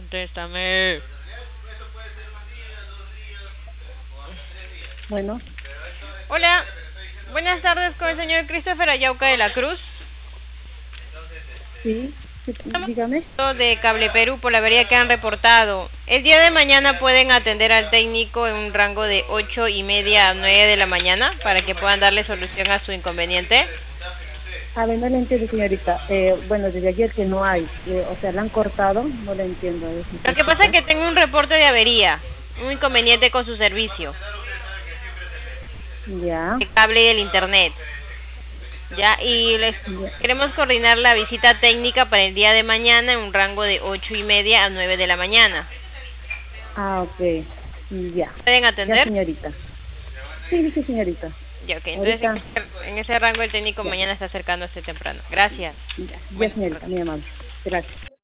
Contéstame. Bueno, Hola, buenas tardes con el señor Christopher Ayauca de la Cruz. sí, dígame. De Cable Perú por la avería que han reportado. El día de mañana pueden atender al técnico en un rango de 8:30 a 9 de la mañana para que puedan darle solución a su inconveniente. A ver, no le entiendo, señorita. Bueno, desde ayer que no hay. O sea, la han cortado, no le entiendo. Lo que pasa es que tengo un reporte de avería, un inconveniente con su servicio, Ya, el cable y el internet. Ya, y les ya. queremos coordinar la visita técnica para el día de mañana en un rango de 8:30 a 9 de la mañana. Ah, ok. Ya. ¿Pueden Ya, atender? señorita. Sí, sí, señorita. Ya, ok. Entonces Ahorita, en ese rango el técnico ya, mañana está acercándose temprano. Gracias. ya, Buenas señorita, tardes. muy amable. Gracias.